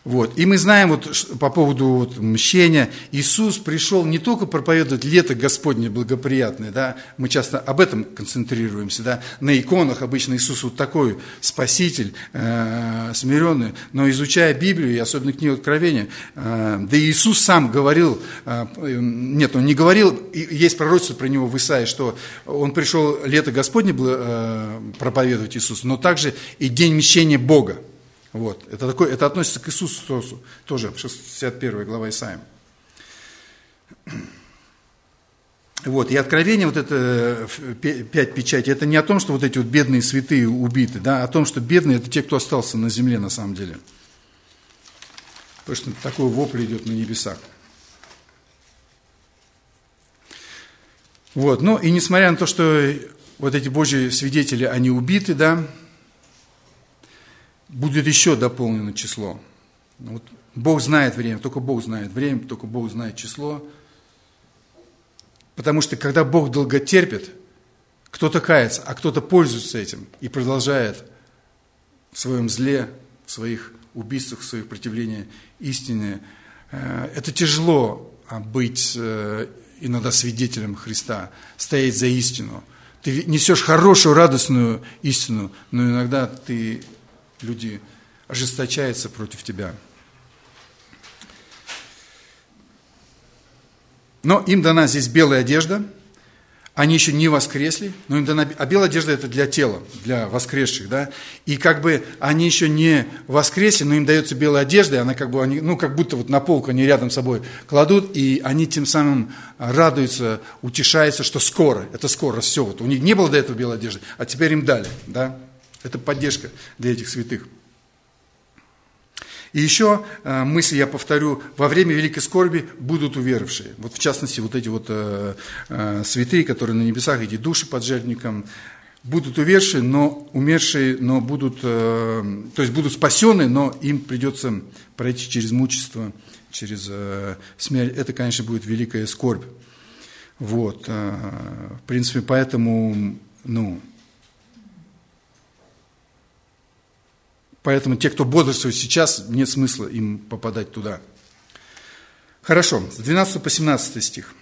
Вот. И мы знаем вот, по поводу вот, мщения, Иисус пришел не только проповедовать лето Господне благоприятное, да, мы часто об этом концентрируемся, да, на иконах обычно Иисус вот такой спаситель, э, смиренный, но изучая Библию, и особенно книгу Откровения, э, да и Иисус сам говорил, э, нет, он не говорил, есть пророчество про него в Исаии, что он пришел лето Господне э, проповедовать Иисус, но также и день мщения Бога. Вот. Это, такое, это относится к Иисусу тоже, шестьдесят первая глава Исаии. Вот. И откровение, вот это пять печатей, это не о том, что вот эти вот бедные святые убиты, да, а о том, что бедные – это те, кто остался на земле на самом деле. Потому что такой вопль идет на небесах. Вот. Ну и несмотря на то, что вот эти Божьи свидетели, они убиты, да, будет еще дополнено число. Вот Бог знает время, только Бог знает время, только Бог знает число. Потому что когда Бог долго терпит, кто-то кается, а кто-то пользуется этим и продолжает в своем зле, в своих убийствах, в своих противлениях истине. Это тяжело быть иногда свидетелем Христа, стоять за истину. Ты несешь хорошую, радостную истину, но иногда ты... люди ожесточаются против тебя. Но им дана здесь белая одежда. Они еще не воскресли, но им дана... А белая одежда – это для тела, для воскресших, да? И как бы они еще не воскресли, но им дается белая одежда, и она как бы, они, ну, как будто вот на полку они рядом с собой кладут, и они тем самым радуются, утешаются, что скоро, это скоро, все. Вот у них не было до этого белой одежды, а теперь им дали, да? Это поддержка для этих святых. И еще э, мысль, я повторю, во время великой скорби будут уверовавшие. Вот в частности, вот эти вот э, э, святые, которые на небесах, эти души под жертвенником, будут уверовавшие, но умершие, но будут, э, то есть будут спасены, но им придется пройти через мучество, через э, смерть. Это, конечно, будет великая скорбь. Вот, э, в принципе, поэтому, ну, Поэтому те, кто бодрствует сейчас, нет смысла им попадать туда. Хорошо, с двенадцатого по семнадцатый стих.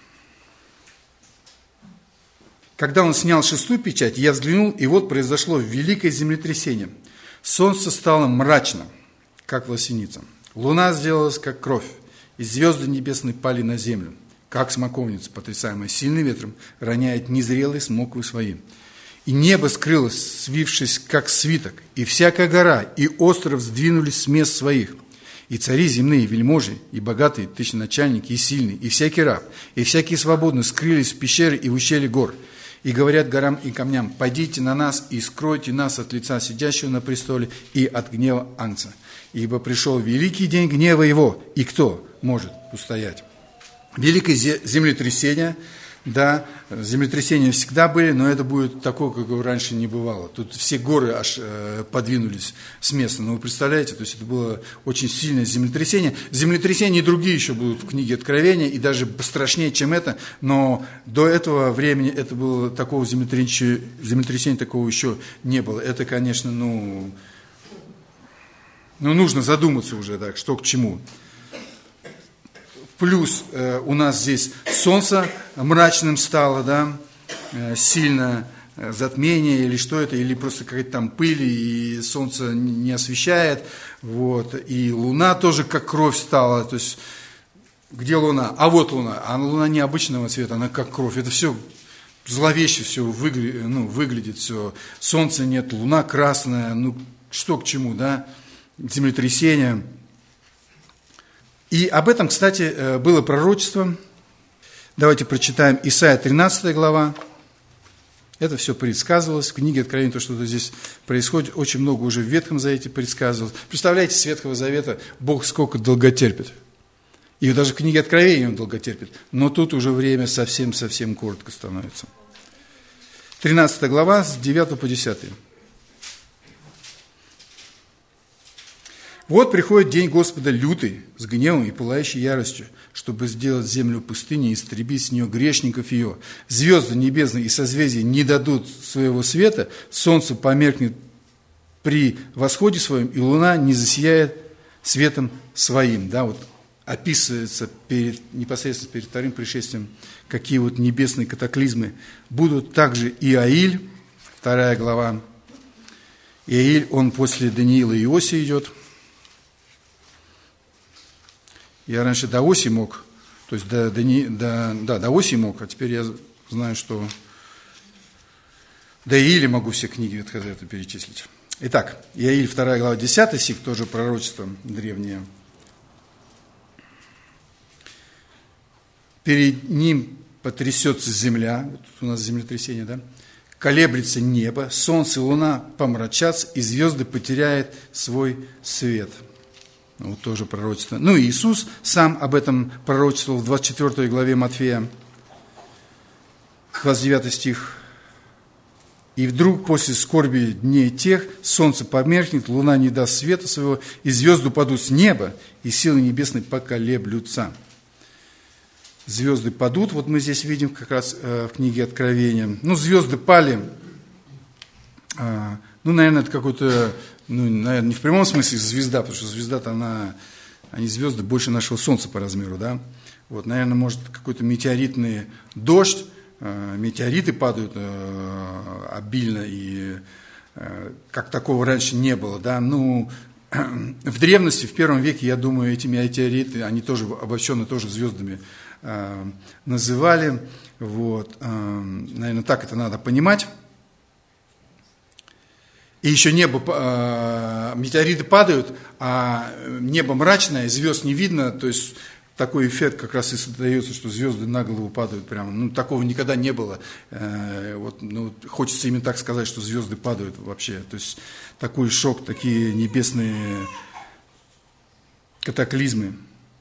Когда он снял шестую печать, я взглянул, и вот произошло великое землетрясение. Солнце стало мрачно, как власеница. Луна сделалась, как кровь, и звезды небесные пали на землю, как смоковница, потрясаемая сильным ветром, роняет незрелые смоквы свои. И небо скрылось, свившись, как свиток, и всякая гора, и остров сдвинулись с мест своих. И цари земные, и вельможи, и богатые, тысяченачальники, и сильные, и всякий раб, и всякие свободные скрылись в пещеры и в ущелье гор. И говорят горам и камням: «Пойдите на нас и скройте нас от лица сидящего на престоле и от гнева Агнца. Ибо пришел великий день гнева его, и кто может устоять?» Великое землетрясение. Да, землетрясения всегда были, но это будет такое, как раньше не бывало. Тут все горы аж э, подвинулись с места. Но вы представляете, то есть это было очень сильное землетрясение. Землетрясения и другие еще будут в книге Откровения, и даже страшнее, чем это. Но до этого времени это было такого землетрясения, землетрясения такого еще не было. Это, конечно, ну, ну нужно задуматься уже, так, что к чему. Плюс э, у нас здесь солнце мрачным стало, да, э, сильно э, затмение или что это, или просто какая-то там пыль, и солнце не освещает, вот, и луна тоже как кровь стала, то есть где луна? А вот луна, а луна необычного цвета, она как кровь, это все зловеще все выгля... ну, выглядит, все, солнца нет, луна красная, ну что к чему, да, землетрясение. И об этом, кстати, было пророчество. Давайте прочитаем Исайя тринадцатая глава. Это все предсказывалось в книге Откровения, то, что здесь происходит. Очень много уже в Ветхом Завете предсказывалось. Представляете, с Ветхого Завета Бог сколько долготерпит. И даже в книге Откровения он долготерпит. Но тут уже время совсем-совсем коротко становится. тринадцатая глава, с девятого по десятый. Вот приходит день Господа лютый, с гневом и пылающей яростью, чтобы сделать землю пустыней и истребить с нее грешников ее. Звезды небесные и созвездия не дадут своего света, солнце померкнет при восходе своем, и луна не засияет светом своим. Да, вот описывается перед, непосредственно перед вторым пришествием, какие вот небесные катаклизмы будут. Также Иаиль, вторая глава. Иаиль, он после Даниила и Иосии идет. Я раньше до Оси мог, то есть до, до, до, да, до Оси мог, а теперь я знаю, что до Ииля могу все книги Ветхого Завета перечислить. Итак, Иаиль, вторая глава, десятый стих, тоже пророчество древнее. Перед ним потрясется земля, вот у нас землетрясение, да? Колеблется небо, солнце и луна помрачатся, и звезды потеряют свой свет. Вот тоже пророчество. Ну и Иисус сам об этом пророчествовал в двадцать четвёртой главе Матфея, двадцать девятый стих. «И вдруг после скорби дней тех солнце померкнет, луна не даст света своего, и звезды падут с неба, и силы небесные поколеблются». Звезды падут, вот мы здесь видим как раз в книге Откровения. Ну, звезды пали, ну, наверное, это какой-то, ну, наверное, не в прямом смысле звезда, потому что звезда-то она, они звезды больше нашего Солнца по размеру, да. Вот, наверное, может, какой-то метеоритный дождь, метеориты падают обильно, и как такого раньше не было, да. Ну, в древности, в первом веке, я думаю, эти метеориты, они тоже обобщенно тоже звездами называли. Вот. Наверное, так это надо понимать. И еще небо, метеориты падают, а небо мрачное, звезд не видно, то есть такой эффект как раз и создается, что звезды на голову падают прямо. Ну, такого никогда не было. Вот, ну, хочется именно так сказать, что звезды падают вообще. То есть такой шок, такие небесные катаклизмы.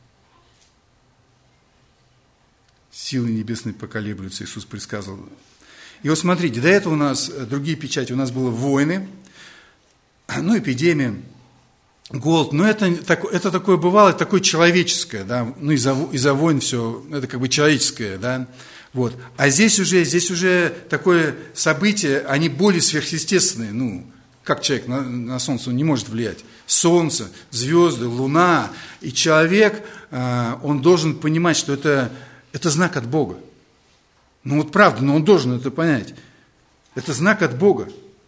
Силы небесные поколеблются, Иисус предсказывал. И вот смотрите, до этого у нас другие печати, у нас было войны, ну, эпидемия, голод. Но это, это такое бывало, такое человеческое, да, ну, из-за, из-за войн все, это как бы человеческое, да. Вот. А здесь уже, здесь уже такое событие, они более сверхъестественные, ну, как человек на, на солнце он не может влиять. Солнце, звезды, луна, и человек, он должен понимать, что это... Это знак от Бога. Ну вот правда, но он должен это понять. Это знак от Бога.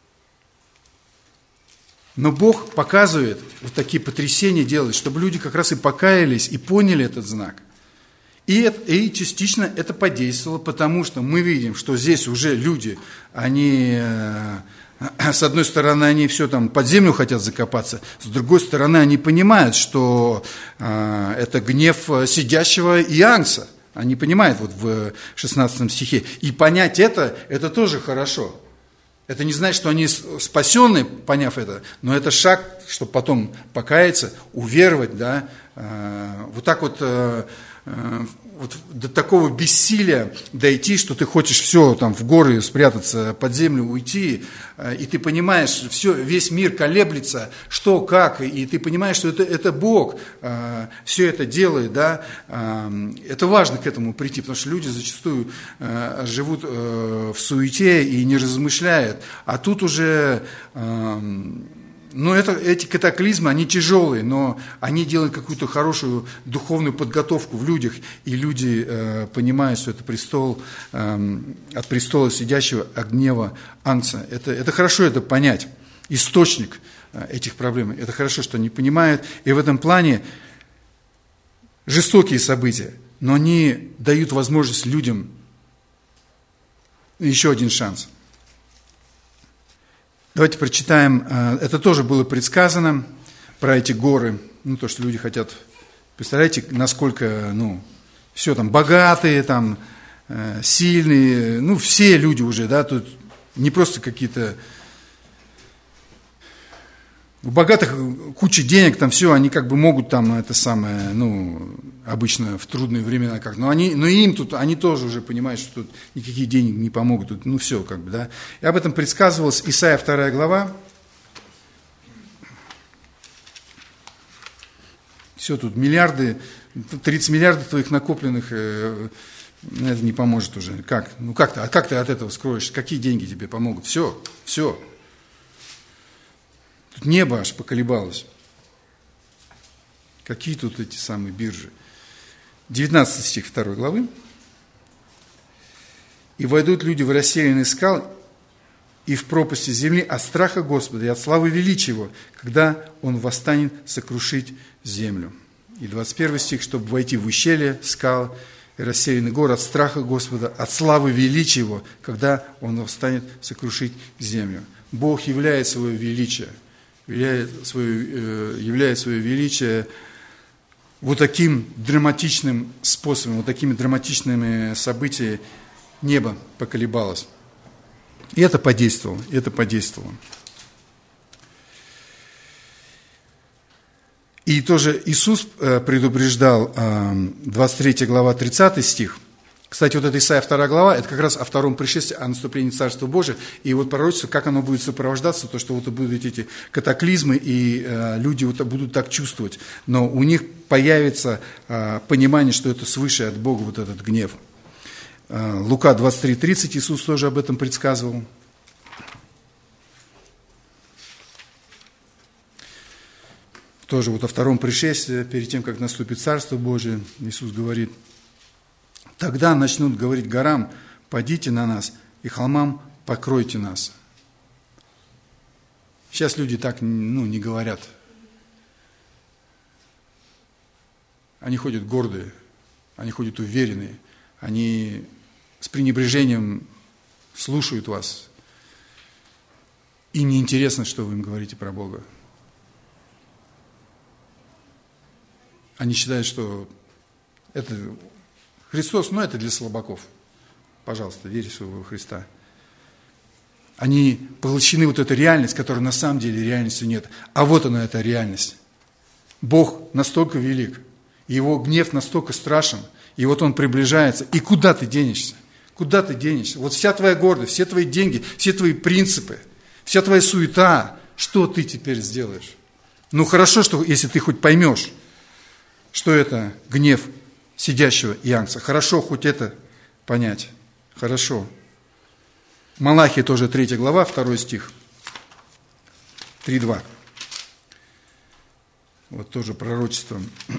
Но Бог показывает, вот такие потрясения делает, чтобы люди как раз и покаялись, и поняли этот знак. И, это, и частично это подействовало, потому что мы видим, что здесь уже люди, они, с одной стороны, они все там под землю хотят закопаться, с другой стороны, они понимают, что это гнев сидящего Иоаннца. Они понимают вот в шестнадцатом стихе. И понять это, это тоже хорошо. Это не значит, что они спасены, поняв это, но это шаг, чтобы потом покаяться, уверовать, да, вот так вот, вот до такого бессилия дойти, что ты хочешь все там в горы спрятаться, под землю уйти, и ты понимаешь, все, весь мир колеблется, что, как, и ты понимаешь, что это, это Бог все это делает, да, это важно к этому прийти, потому что люди зачастую живут в суете и не размышляют, а тут уже... Но это, эти катаклизмы, они тяжелые, но они делают какую-то хорошую духовную подготовку в людях, и люди э, понимают, что это престол, э, от престола сидящего, от гнева Агнца. Это, это хорошо это понять, источник э, этих проблем. Это хорошо, что они понимают, и в этом плане жестокие события, но они дают возможность людям еще один шанс. Давайте прочитаем, это тоже было предсказано, про эти горы, ну, то, что люди хотят, представляете, насколько, ну, все там, богатые, там, сильные, ну, все люди уже, да, тут не просто какие-то, у богатых куча денег, там все, они как бы могут там это самое, ну, обычно в трудные времена как, но они, но им тут, они тоже уже понимают, что тут никакие деньги не помогут, тут, ну, все как бы, да. И об этом предсказывалось Исайя вторая глава. Все, тут миллиарды, тридцать миллиардов твоих накопленных, э, это не поможет уже. Как? Ну, как ты, а как ты от этого скроешь? Какие деньги тебе помогут? Все, все. Тут небо аж поколебалось. Какие тут эти самые биржи? девятнадцатый стих второй главы. «И войдут люди в рассеянные скалы и в пропасти земли от страха Господа и от славы величия Его, когда Он восстанет сокрушить землю». И двадцать первый стих, чтобы войти в ущелье скал и рассеянный гор от страха Господа, от славы величия Его, когда Он восстанет сокрушить землю. Бог являет свое величие, являет свое, являет свое величие вот таким драматичным способом, вот такими драматичными событиями. Небо поколебалось. И это подействовало, и это подействовало. И тоже Иисус предупреждал, двадцать третья глава, тридцатый стих. Кстати, вот эта Исайя вторая глава, это как раз о втором пришествии, о наступлении Царства Божия. И вот пророчество, как оно будет сопровождаться, то, что вот будут эти катаклизмы, и люди вот будут так чувствовать. Но у них появится понимание, что это свыше от Бога, вот этот гнев. Лука двадцать три тридцать, Иисус тоже об этом предсказывал. Тоже вот о втором пришествии, перед тем, как наступит Царство Божие, Иисус говорит: «Тогда начнут говорить горам: падите на нас, и холмам: покройте нас». Сейчас люди так ну, не говорят. Они ходят гордые, они ходят уверенные, они с пренебрежением слушают вас. Им не интересно, что вы им говорите про Бога. Они считают, что это Христос, но это для слабаков. Пожалуйста, верьте в своего Христа. Они поглощены вот этой реальностью, которой на самом деле реальности нет. А вот она, эта реальность. Бог настолько велик, Его гнев настолько страшен, и вот Он приближается. И куда ты денешься? Куда ты денешься? Вот вся твоя гордость, все твои деньги, все твои принципы, вся твоя суета, что ты теперь сделаешь? Ну хорошо, что если ты хоть поймешь, что это гнев сидящего Иакса. Хорошо хоть это понять. Хорошо. Малахия тоже третья глава, второй стих. три два. Вот тоже пророчество.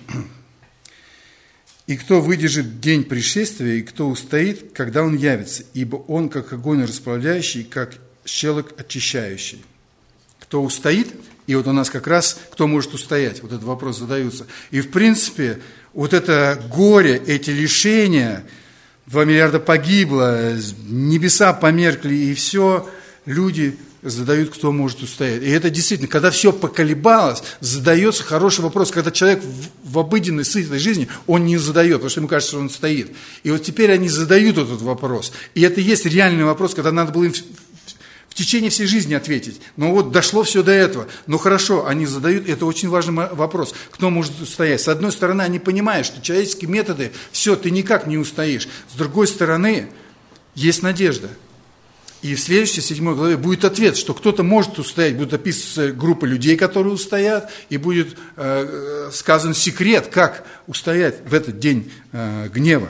«И кто выдержит день пришествия, и кто устоит, когда он явится, ибо он, как огонь расплавляющий, как щелок очищающий». Кто устоит, и вот у нас как раз, кто может устоять, вот этот вопрос задается. И в принципе, вот это горе, эти лишения, два миллиарда погибло, небеса померкли, и все, люди задают, кто может устоять. И это действительно, когда все поколебалось, задается хороший вопрос, когда человек в, в обыденной, сытой жизни, он не задает, потому что ему кажется, что он стоит. И вот теперь они задают этот вопрос. И это и есть реальный вопрос, когда надо было им в течение всей жизни ответить. Но вот дошло все до этого. Ну хорошо, они задают, это очень важный вопрос, кто может устоять. С одной стороны, они понимают, что человеческие методы, все, ты никак не устоишь. С другой стороны, есть надежда. И в следующей, седьмой главе будет ответ, что кто-то может устоять, будет описываться группа людей, которые устоят, и будет э, сказан секрет, как устоять в этот день э, гнева.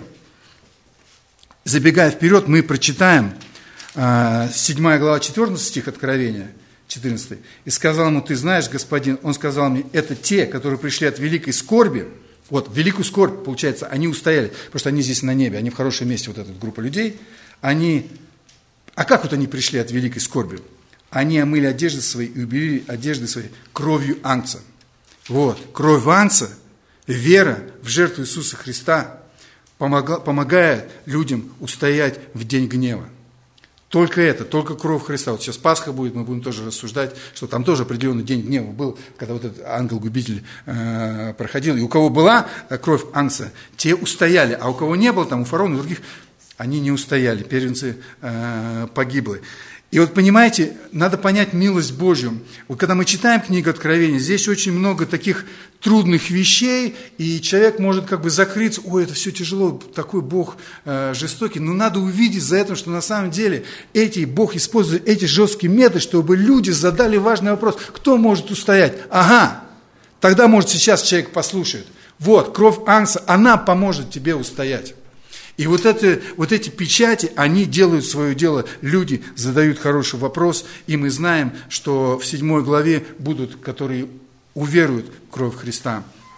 Забегая вперед, мы прочитаем э, седьмая глава, четырнадцатый стих Откровения, четырнадцатый. «И сказал ему: ты знаешь, господин, он сказал мне, это те, которые пришли от великой скорби». Вот, великую скорбь, получается, они устояли, потому что они здесь на небе, они в хорошем месте, вот эта группа людей, они... А как вот они пришли от великой скорби? Они омыли одежды свои и убелили одежды свои кровью Агнца. Вот, кровь Агнца, вера в жертву Иисуса Христа помогает людям устоять в день гнева. Только это, только кровь Христа. Вот сейчас Пасха будет, мы будем тоже рассуждать, что там тоже определенный день гнева был, когда вот этот ангел-губитель э, проходил. И у кого была кровь Агнца, те устояли, а у кого не было, там у фараона и других, они не устояли, первенцы э, погибли. И вот понимаете, надо понять милость Божью. Вот когда мы читаем книгу Откровения, здесь очень много таких трудных вещей, и человек может как бы закрыться: ой, это все тяжело, такой Бог э, жестокий. Но надо увидеть за это, что на самом деле эти, Бог использует эти жесткие методы, чтобы люди задали важный вопрос: кто может устоять? Ага, тогда, может, сейчас человек послушает. Вот, кровь Агнца, она поможет тебе устоять. И вот, это, вот эти печати, они делают свое дело, люди задают хороший вопрос, и мы знаем, что в седьмой главе будут, которые уверуют в кровь Христа.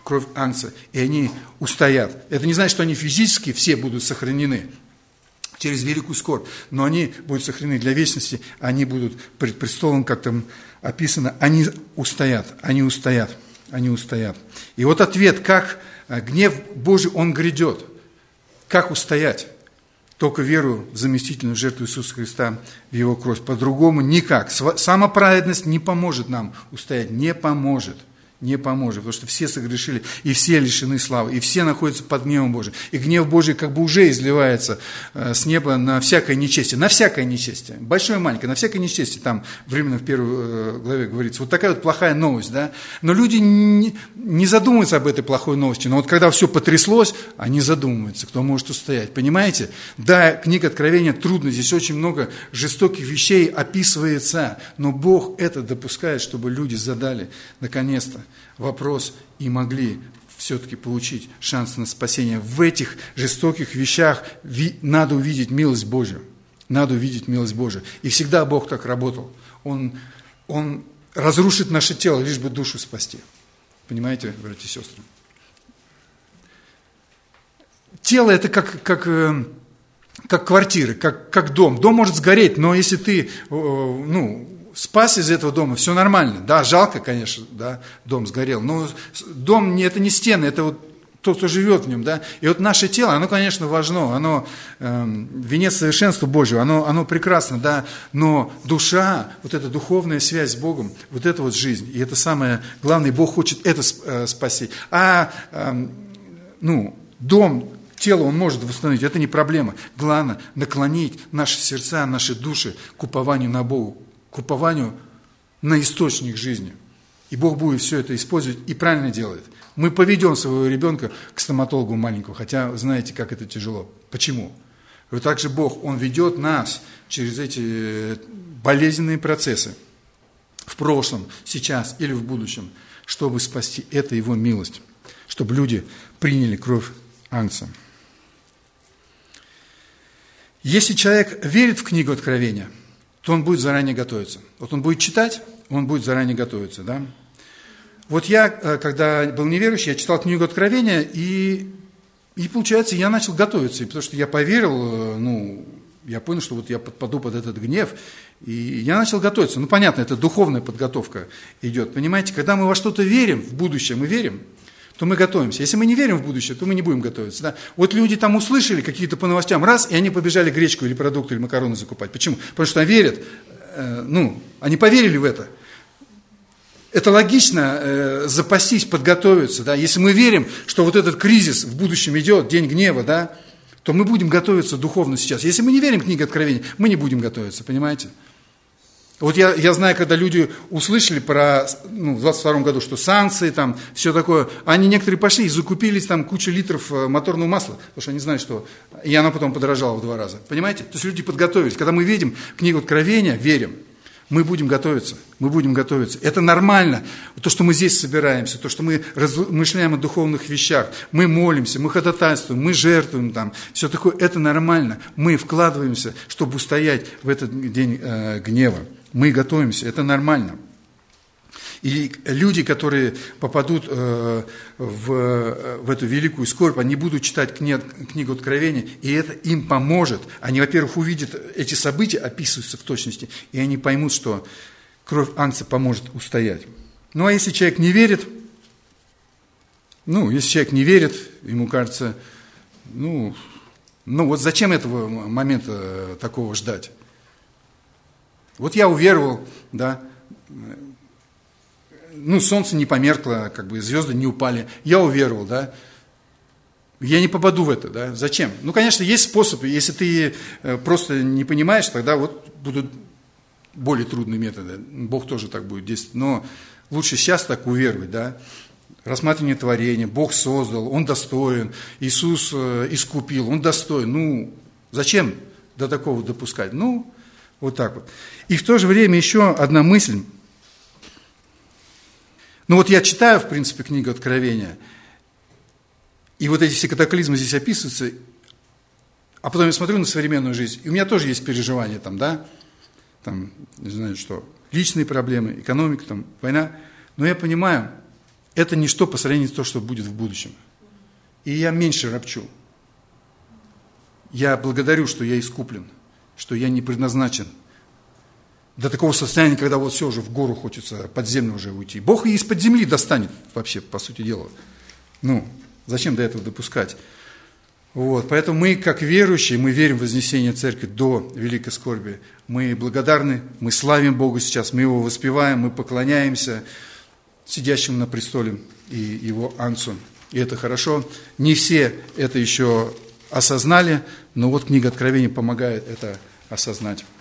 кровь Агнца, и они устоят. Это не значит, что они физически все будут сохранены через великую скорбь, но они будут сохранены для вечности, они будут пред престолом, как там описано, они устоят, они устоят, они устоят. И вот ответ, как гнев Божий, он грядет, как устоять? Только веру в заместительную жертву Иисуса Христа, в Его кровь. По-другому никак. Самоправедность не поможет нам устоять, не поможет. Не поможет, потому что все согрешили, и все лишены славы, и все находятся под гневом Божиим. И гнев Божий как бы уже изливается с неба на всякое нечестие, на всякое нечестие, большое и маленькое, на всякое нечестие. Там в Римлянам в первой главе говорится, вот такая вот плохая новость, да. Но люди не, не задумываются об этой плохой новости, но вот когда все потряслось, они задумываются, кто может устоять, понимаете? Да, книга Откровения трудна, здесь очень много жестоких вещей описывается, но Бог это допускает, чтобы люди задали, наконец-то, вопрос и могли все-таки получить шанс на спасение. В этих жестоких вещах надо увидеть милость Божью. Надо увидеть милость Божью. И всегда Бог так работал. Он, он разрушит наше тело, лишь бы душу спасти. Понимаете, братья и сестры? Тело – это как, как, как квартира, как, как дом. Дом может сгореть, но если ты, ну, спас из этого дома, все нормально. Да, жалко, конечно, да, дом сгорел, но дом не, это не стены, это вот тот, кто живет в нем, да. И вот наше тело, оно, конечно, важно, оно э, венец совершенства Божьего, оно, оно прекрасно, да, но душа, вот эта духовная связь с Богом, вот это вот жизнь, и это самое главное, Бог хочет это э, спасти. А, э, ну, дом, тело он может восстановить, это не проблема. Главное, наклонить наши сердца, наши души к упованию на Бога, к упованию на источник жизни. И Бог будет все это использовать и правильно делает. Мы поведем своего ребенка к стоматологу маленького, хотя знаете, как это тяжело. Почему? И также Бог, Он ведет нас через эти болезненные процессы в прошлом, сейчас или в будущем, чтобы спасти. Это Его милость, чтобы люди приняли кровь Агнца. Если человек верит в книгу Откровения, то он будет заранее готовиться. Вот он будет читать, он будет заранее готовиться, да. Вот я, когда был неверующий, я читал книгу Откровения, и, и получается, я начал готовиться, потому что я поверил, ну, я понял, что вот я подпаду под этот гнев, и я начал готовиться. Ну, понятно, это духовная подготовка идет, понимаете, когда мы во что-то верим, в будущее мы верим, то мы готовимся. Если мы не верим в будущее, то мы не будем готовиться. Да? Вот люди там услышали какие-то по новостям, раз, и они побежали гречку или продукты, или макароны закупать. Почему? Потому что они верят, э, ну, они поверили в это. Это логично э, запастись, подготовиться. Да? Если мы верим, что вот этот кризис в будущем идет, день гнева, да, то мы будем готовиться духовно сейчас. Если мы не верим в книгу Откровения, мы не будем готовиться, понимаете? Вот я, я знаю, когда люди услышали про, ну, в двадцать втором году, что санкции, там, все такое, они некоторые пошли и закупились там кучу литров моторного масла, потому что они знают, что... И оно потом подорожало в два раза. Понимаете? То есть люди подготовились. Когда мы видим книгу Откровения, верим, мы будем готовиться, мы будем готовиться. Это нормально. То, что мы здесь собираемся, то, что мы размышляем о духовных вещах, мы молимся, мы ходатайствуем, мы жертвуем там, все такое, это нормально. Мы вкладываемся, чтобы устоять в этот день э, гнева. Мы готовимся, это нормально. И люди, которые попадут э, в, в эту великую скорбь, они будут читать книг, книгу Откровения, и это им поможет. Они, во-первых, увидят эти события, описываются в точности, и они поймут, что кровь Агнца поможет устоять. Ну, а если человек не верит, ну, если человек не верит, ему кажется, ну, ну вот зачем этого момента такого ждать? Вот я уверовал, да, ну, солнце не померкло, как бы звезды не упали, я уверовал, да, я не попаду в это, да, зачем? Ну, конечно, есть способы, если ты просто не понимаешь, тогда вот будут более трудные методы, Бог тоже так будет действовать, но лучше сейчас так уверовать, да, рассматривание творения, Бог создал, Он достоин, Иисус искупил, Он достоин, ну, зачем до такого допускать? Ну, вот так вот. И в то же время еще одна мысль. Ну вот я читаю, в принципе, книгу Откровения, и вот эти все катаклизмы здесь описываются, а потом я смотрю на современную жизнь, и у меня тоже есть переживания там, да, там, не знаю что, личные проблемы, экономика, там, война, но я понимаю, это ничто по сравнению с тем, что будет в будущем. И я меньше ропчу. Я благодарю, что я искуплен, что я не предназначен до такого состояния, когда вот все уже в гору хочется, под землю уже уйти. Бог и из-под земли достанет вообще, по сути дела. Ну, зачем до этого допускать? Вот, поэтому мы, как верующие, мы верим в вознесение церкви до великой скорби. Мы благодарны, мы славим Бога сейчас, мы Его воспеваем, мы поклоняемся сидящему на престоле и Его Анцу. И это хорошо. Не все это еще осознали, но вот книга Откровения помогает это осознать.